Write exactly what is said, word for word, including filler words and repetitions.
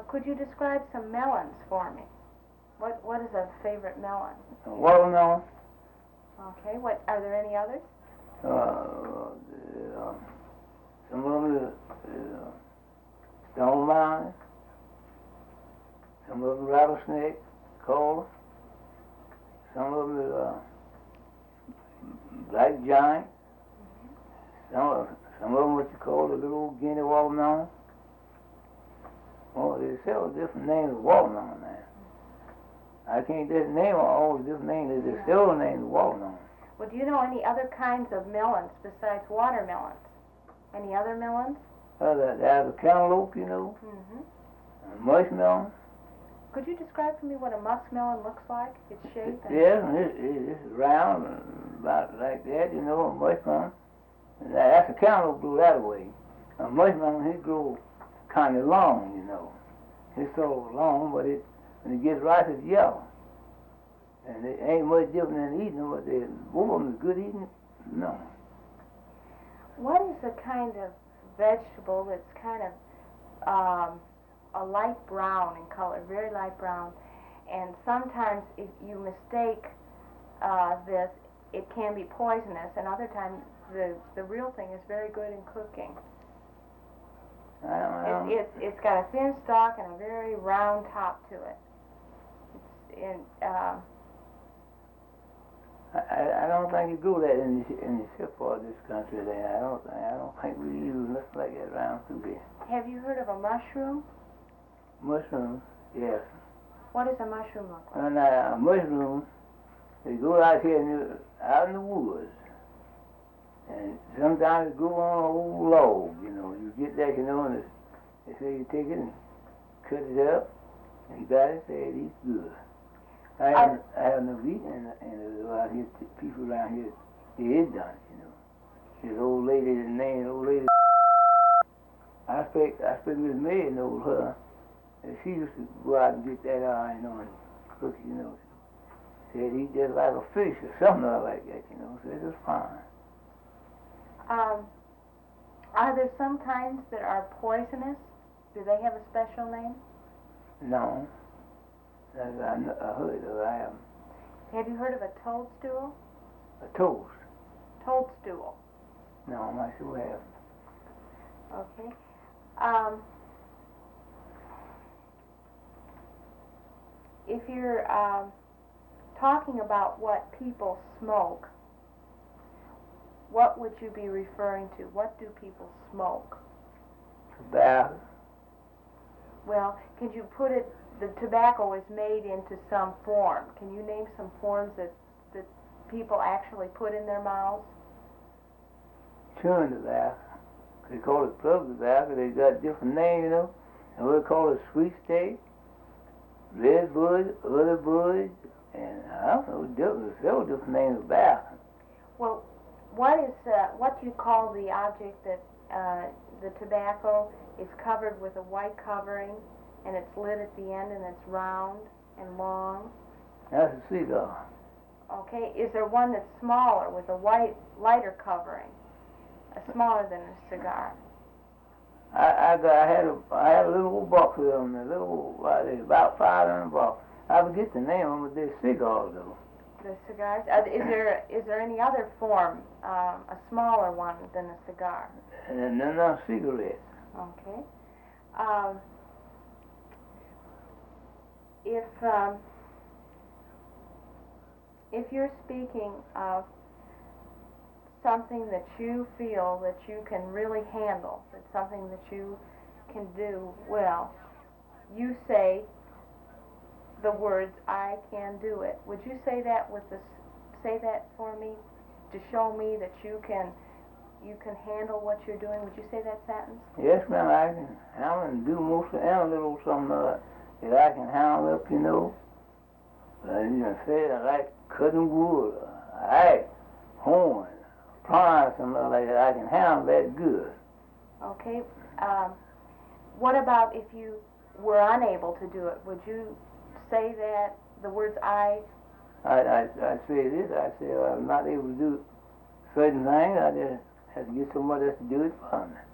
could you describe some melons for me? What What is a favorite melon? Watermelon. Okay. What are there any others? Uh, uh, some of them is uh, stone mountain. Some of them rattlesnake, cola. Some of them is uh, black giant. Mm-hmm. Some of some of them what you call the little Guinea watermelon. Oh, there's several different names of watermelon now. I can't just name all the different names. There's several names of watermelon. Well, do you know any other kinds of melons besides watermelons? Any other melons? Uh, there's a cantaloupe, you know. Mm-hmm. A muskmelon. Could you describe for me what a muskmelon looks like? Its shape? And yes, it, it, it's round, and about like that, you know, a muskmelon. And that's a cantaloupe grew that way. A muskmelon, he grew kind of long, you know. It's so long, but it when it gets ripe, it's yellow. And it ain't much different than eating them, but they, both of them is good eating. No. What is the kind of vegetable that's kind of um, a light brown in color, very light brown, and sometimes if you mistake uh, this, it can be poisonous, and other times the, the real thing is very good in cooking. I don't, I don't. It, it, it's got a thin stalk and a very round top to it. It's in, uh, I, I don't think you grow that in the, in the ship part of this country there. I don't think, I don't think we use nothing like that around through here. Have you heard of a mushroom? Mushrooms, yes. What does a mushroom look like? And uh, a mushroom, they go out here in the, out in the woods. And sometimes it grow on an old log, you know. You get that, you know, and it's, they say you take it and cut it up, and you got it, say it eats good. I haven't, I haven't never eaten and, and out here, people around here, they is done, you know. This old lady, the name, old lady, I speak, I speak with maid knows her, and she used to go out and get that, uh, you know, and cook, you know. Said eat just like a fish or something like that, you know. Said it's fine. Um, are there some kinds that are poisonous? Do they have a special name? No. I, I, I heard of I am. Have you heard of a toadstool? A toast? Toadstool. No, I'm not sure I have. Okay. Um, if you're um, talking about what people smoke, what would you be referring to? What do people smoke? Tobacco. Well, can you put it, the tobacco is made into some form. Can you name some forms that, that people actually put in their mouths? Chewing tobacco. They call it plug tobacco. They got different names, you know. And we call it sweet steak, red bud, other bud, and I don't know, different, several different names of tobacco. Well, what is, uh, what do you call the object that uh, the tobacco is covered with a white covering, and it's lit at the end, and it's round and long? That's a cigar. Okay. Is there one that's smaller with a white, lighter covering, uh, smaller than a cigar? I, I, got, I had a I had a little old box of them, a little uh, about five hundred bucks. I forget the name of them, but they're cigars though. The cigars. Uh, is there is there any other form, um, a smaller one than a cigar? And then no cigarettes. Okay. Um, if um, if you're speaking of something that you feel that you can really handle, that's something that you can do well, you say the words "I can do it." Would you say that with the say that for me to show me that you can you can handle what you're doing? Would you say that sentence? Yes, ma'am. I can handle and do most of and a little something uh, that I can handle up, you know. Uh, you know, say I like cutting wood, uh, axe, horn, appliance, something like that. I can handle that good. Okay. Um, what about if you were unable to do it? Would you say that the words I? I I, I say this. I say well, I'm not able to do certain things. I just have to get somebody else to do it for me.